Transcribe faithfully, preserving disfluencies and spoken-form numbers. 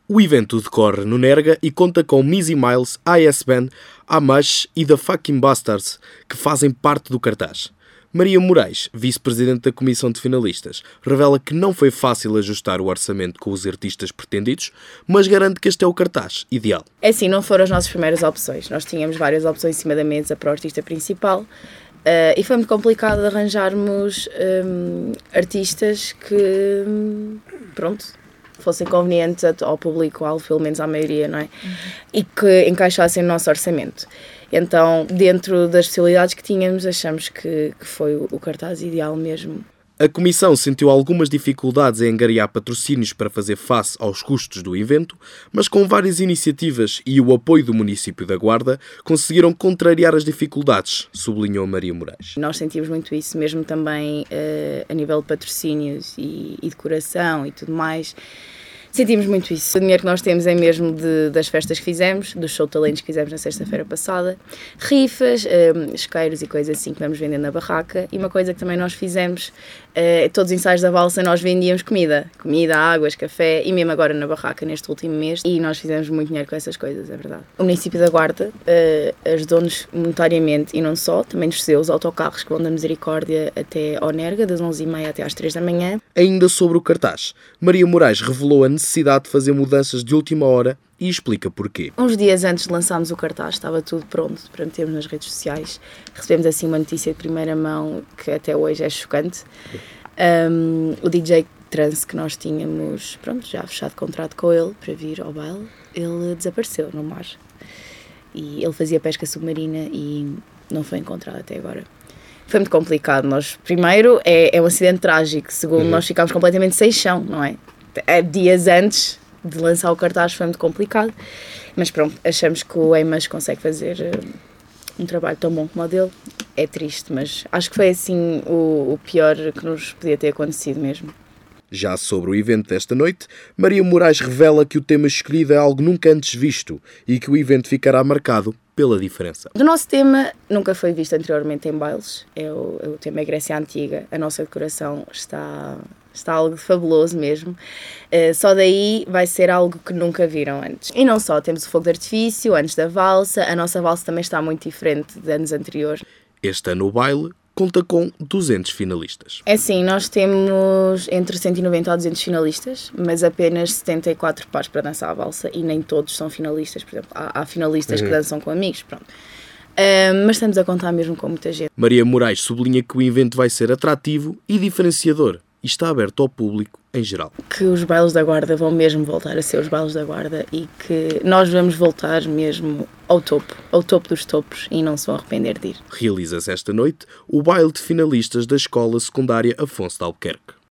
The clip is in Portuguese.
O evento decorre no Nerga e conta com Missy Miles, I S Band, Amash e The Fucking Bastards, que fazem parte do cartaz. Maria Moraes, vice-presidente da Comissão de Finalistas, revela que não foi fácil ajustar o orçamento com os artistas pretendidos, mas garante que este é o cartaz ideal. É assim, não foram as nossas primeiras opções. Nós tínhamos várias opções em cima da mesa para o artista principal. Uh, e foi muito complicado arranjarmos um, artistas que, pronto, fossem convenientes ao público-alvo, pelo menos à maioria, não é? Uhum. E que encaixassem no nosso orçamento. Então, dentro das possibilidades que tínhamos, achamos que, que foi o, o cartaz ideal mesmo. A Comissão sentiu algumas dificuldades em angariar patrocínios para fazer face aos custos do evento, mas com várias iniciativas e o apoio do município da Guarda, conseguiram contrariar as dificuldades, sublinhou Maria Moraes. Nós sentimos muito isso, mesmo também uh, a nível de patrocínios e, e decoração e tudo mais. Sentimos muito isso. O dinheiro que nós temos é mesmo de, das festas que fizemos, dos show talentos que fizemos na sexta-feira passada, rifas, um, isqueiros e coisas assim que vamos vender na barraca. E uma coisa que também nós fizemos, uh, todos os ensaios da valsa nós vendíamos comida. Comida, águas, café e mesmo agora na barraca neste último mês. E nós fizemos muito dinheiro com essas coisas, é verdade. O município da Guarda uh, ajudou-nos monetariamente e não só, também nos cedeu os autocarros que vão da Misericórdia até ao Nerga, das onze e meia até às três da manhã. Ainda sobre o cartaz, Maria Moraes revelou a necessidade de fazer mudanças de última hora e explica porquê. Uns dias antes de lançarmos o cartaz, estava tudo pronto para metermos nas redes sociais. Recebemos assim uma notícia de primeira mão que até hoje é chocante. Um, o D J trance que nós tínhamos, pronto, já fechado contrato com ele para vir ao baile, ele desapareceu no mar. E ele fazia pesca submarina e não foi encontrado até agora. Foi muito complicado. Nós, primeiro, é, é um acidente trágico. Segundo, uhum. nós ficámos completamente sem chão, não é? Dias antes de lançar o cartaz foi muito complicado, mas pronto, achamos que o Emas consegue fazer um trabalho tão bom como o dele. É triste, mas acho que foi assim o, o pior que nos podia ter acontecido mesmo. Já sobre o evento desta noite, Maria Moraes revela que o tema escolhido é algo nunca antes visto e que o evento ficará marcado pela diferença. O nosso tema nunca foi visto anteriormente em bailes, é o, é o tema Grécia Antiga. A nossa decoração está, está algo fabuloso mesmo, uh, só daí vai ser algo que nunca viram antes. E não só, temos o fogo de artifício antes da valsa, a nossa valsa também está muito diferente de anos anteriores. Este ano o baile conta com duzentos finalistas. É sim, nós temos entre cento e noventa a duzentos finalistas, mas apenas setenta e quatro pares para dançar a valsa e nem todos são finalistas. Por exemplo, há, há finalistas uhum. que dançam com amigos, pronto. Uh, mas estamos a contar mesmo com muita gente. Maria Moraes sublinha que o evento vai ser atrativo e diferenciador e está aberto ao público em geral. Que os bailes da Guarda vão mesmo voltar a ser os bailes da Guarda e que nós vamos voltar mesmo ao topo, ao topo dos topos e não se vão arrepender de ir. Realiza-se esta noite o baile de finalistas da Escola Secundária Afonso de Albuquerque.